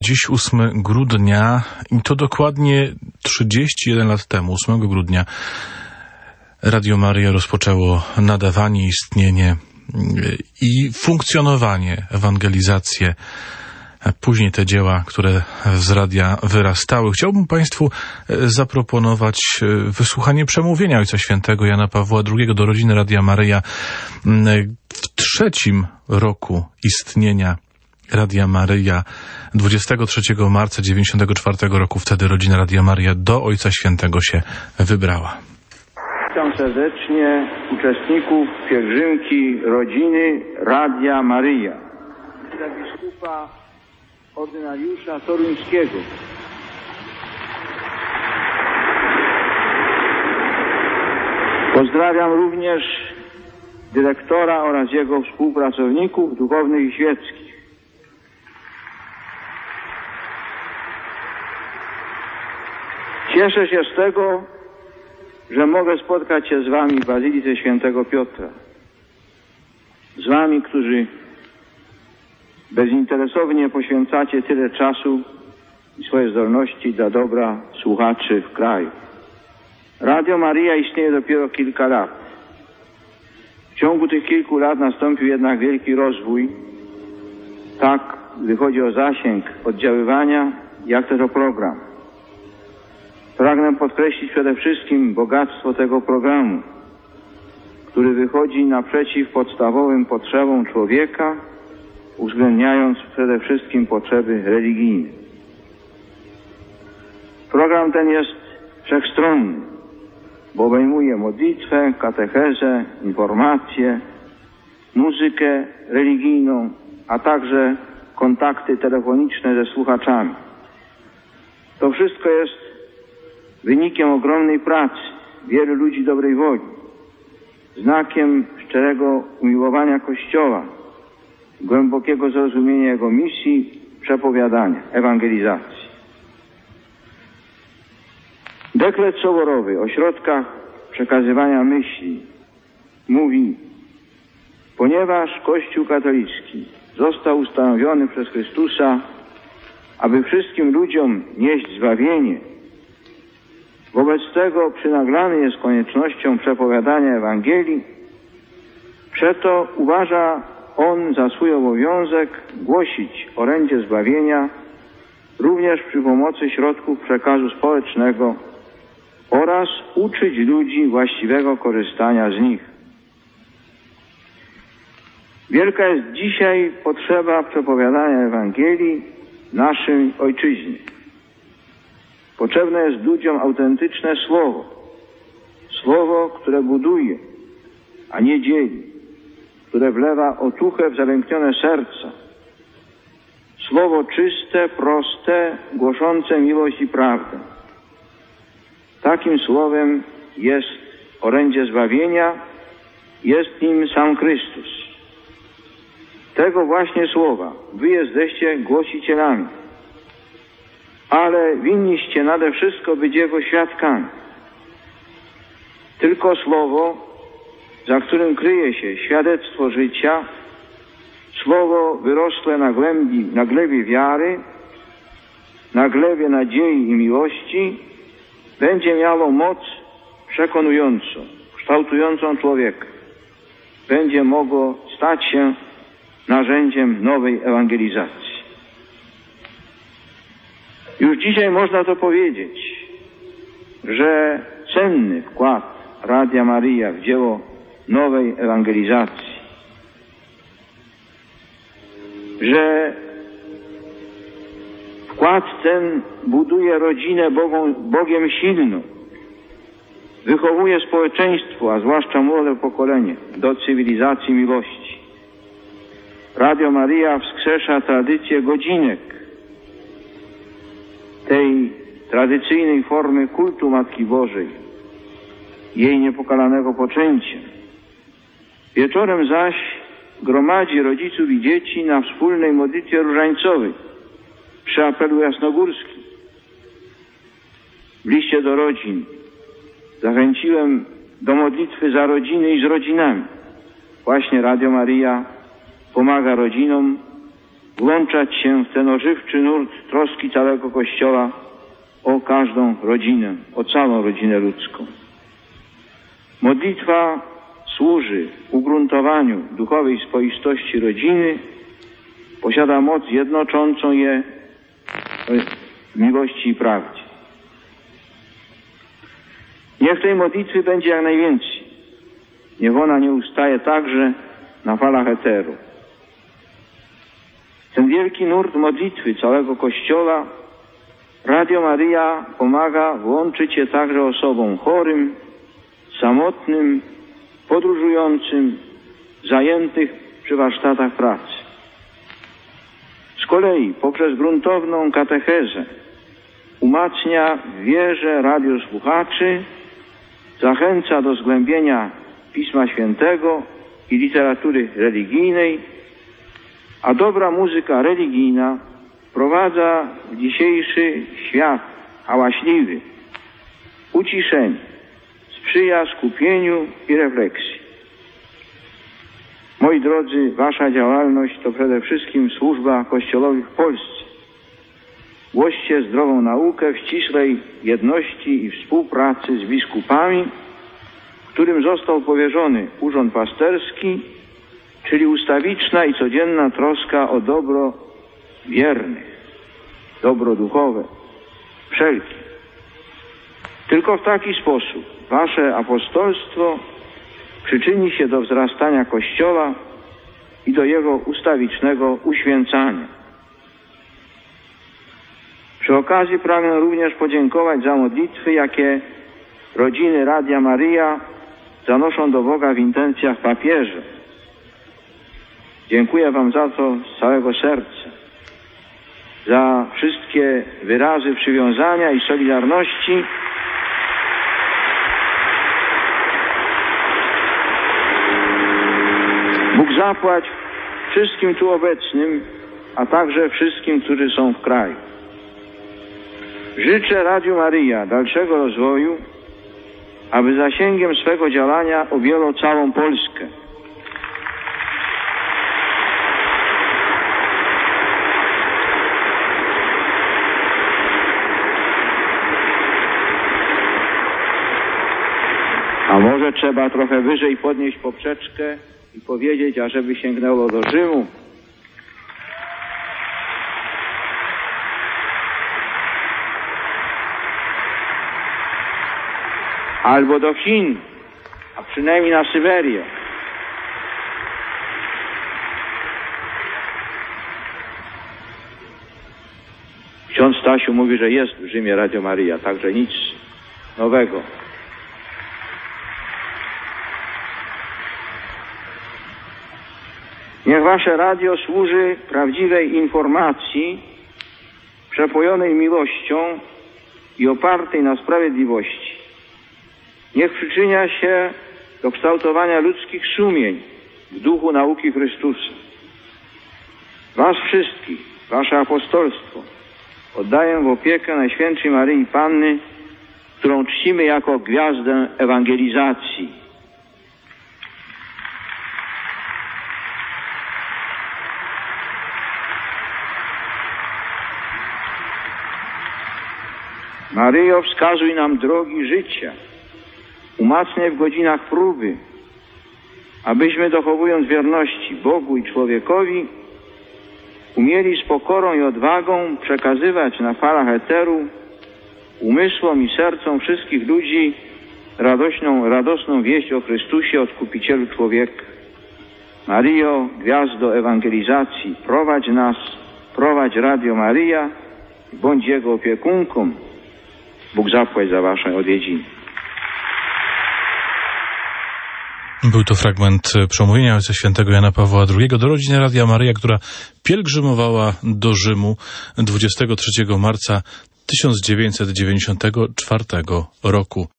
Dziś 8 grudnia i to dokładnie 31 lat temu, 8 grudnia, Radio Maryja rozpoczęło nadawanie, istnienie i funkcjonowanie, ewangelizację. Później te dzieła, które z radia wyrastały. Chciałbym Państwu zaproponować wysłuchanie przemówienia Ojca Świętego Jana Pawła II do rodziny Radia Maryja w 3. roku istnienia Radia Maryja. 23 marca 1994 roku wtedy rodzina Radia Maryja do Ojca Świętego się wybrała. Witam serdecznie uczestników pielgrzymki rodziny Radia Maryja. Dla biskupa ordynariusza toruńskiego. Pozdrawiam również dyrektora oraz jego współpracowników duchownych i świeckich. Cieszę się z tego, że mogę spotkać się z wami w Bazylice Świętego Piotra. Z wami, którzy bezinteresownie poświęcacie tyle czasu i swoje zdolności dla dobra słuchaczy w kraju. Radio Maryja istnieje dopiero kilka lat. W ciągu tych kilku lat nastąpił jednak wielki rozwój, tak gdy chodzi o zasięg oddziaływania, jak też o program. Pragnę podkreślić przede wszystkim bogactwo tego programu, który wychodzi naprzeciw podstawowym potrzebom człowieka, uwzględniając przede wszystkim potrzeby religijne. Program ten jest wszechstronny, bo obejmuje modlitwę, katechezę, informacje, muzykę religijną, a także kontakty telefoniczne ze słuchaczami. To wszystko jest wynikiem ogromnej pracy wielu ludzi dobrej woli, znakiem szczerego umiłowania Kościoła, głębokiego zrozumienia jego misji, przepowiadania, ewangelizacji. Dekret soborowy o środkach przekazywania myśli mówi: ponieważ Kościół katolicki został ustanowiony przez Chrystusa, aby wszystkim ludziom nieść zbawienie, wobec tego przynaglany jest koniecznością przepowiadania Ewangelii, przeto uważa on za swój obowiązek głosić orędzie zbawienia również przy pomocy środków przekazu społecznego oraz uczyć ludzi właściwego korzystania z nich. Wielka jest dzisiaj potrzeba przepowiadania Ewangelii naszej ojczyźnie. Potrzebne jest ludziom autentyczne słowo, które buduje, a nie dzieli, które wlewa otuchę w zalęknione serca. Słowo czyste, proste, głoszące miłość i prawdę. Takim słowem jest orędzie zbawienia, jest nim sam Chrystus. Tego właśnie słowa wy jesteście głosicielami, ale winniście nade wszystko być Jego świadkami. Tylko słowo, za którym kryje się świadectwo życia, słowo wyrosłe na glebie wiary, na glebie nadziei i miłości, będzie miało moc przekonującą, kształtującą człowieka. Będzie mogło stać się narzędziem nowej ewangelizacji. Już dzisiaj można to powiedzieć, że cenny wkład Radia Maryja w dzieło nowej ewangelizacji, że wkład ten buduje rodzinę Bogiem silną, wychowuje społeczeństwo, a zwłaszcza młode pokolenie, do cywilizacji miłości. Radio Maryja wskrzesza tradycję godzinek, tej tradycyjnej formy kultu Matki Bożej, jej niepokalanego poczęcia. Wieczorem zaś gromadzi rodziców i dzieci na wspólnej modlitwie różańcowej przy apelu jasnogórskim. W liście do rodzin zachęciłem do modlitwy za rodziny i z rodzinami. Właśnie Radio Maryja pomaga rodzinom włączać się w ten ożywczy nurt troski całego Kościoła o każdą rodzinę, o całą rodzinę ludzką. Modlitwa służy ugruntowaniu duchowej spoistości rodziny, posiada moc jednoczącą je w miłości i prawdzie. Niech tej modlitwy będzie jak najwięcej. Niech ona nie ustaje także na falach eteru. Ten wielki nurt modlitwy całego Kościoła Radio Maryja pomaga włączyć je także osobom chorym, samotnym, podróżującym, zajętych przy warsztatach pracy. Z kolei poprzez gruntowną katechezę umacnia w wierze radiosłuchaczy, zachęca do zgłębienia Pisma Świętego i literatury religijnej, a dobra muzyka religijna wprowadza w dzisiejszy świat hałaśliwy uciszenie, sprzyja skupieniu i refleksji. Moi drodzy, wasza działalność to przede wszystkim służba Kościołowi w Polsce. Głoście zdrową naukę w ścisłej jedności i współpracy z biskupami, którym został powierzony urząd pasterski, czyli ustawiczna i codzienna troska o dobro wiernych, dobro duchowe, wszelkie. Tylko w taki sposób wasze apostolstwo przyczyni się do wzrastania Kościoła i do jego ustawicznego uświęcania. Przy okazji pragnę również podziękować za modlitwy, jakie rodziny Radia Maryja zanoszą do Boga w intencjach papieża. Dziękuję wam za to z całego serca, za wszystkie wyrazy przywiązania i solidarności, Bóg zapłać wszystkim tu obecnym, a także wszystkim, którzy są w kraju. Życzę Radiu Maryja dalszego rozwoju, aby zasięgiem swego działania objęło całą Polskę. A może trzeba trochę wyżej podnieść poprzeczkę i powiedzieć, ażeby sięgnęło do Rzymu. Albo do Chin, a przynajmniej na Syberię. Ksiądz Stasiu mówi, że jest w Rzymie Radio Maryja, także nic nowego. Niech wasze radio służy prawdziwej informacji, przepojonej miłością i opartej na sprawiedliwości. Niech przyczynia się do kształtowania ludzkich sumień w duchu nauki Chrystusa. Was wszystkich, wasze apostolstwo oddaję w opiekę Najświętszej Maryi Panny, którą czcimy jako gwiazdę ewangelizacji. Maryjo, wskazuj nam drogi życia, umacniaj w godzinach próby, abyśmy, dochowując wierności Bogu i człowiekowi, umieli z pokorą i odwagą przekazywać na falach eteru umysłom i sercom wszystkich ludzi radosną wieść o Chrystusie, Odkupicielu człowieka. Maryjo, gwiazdo ewangelizacji, prowadź nas, prowadź Radio Maryja, bądź jego opiekunką. Bóg zapłać za wasze odwiedziny. Był to fragment przemówienia Ojca Świętego Jana Pawła II do rodziny Radia Maryja, która pielgrzymowała do Rzymu 23 marca 1994 roku.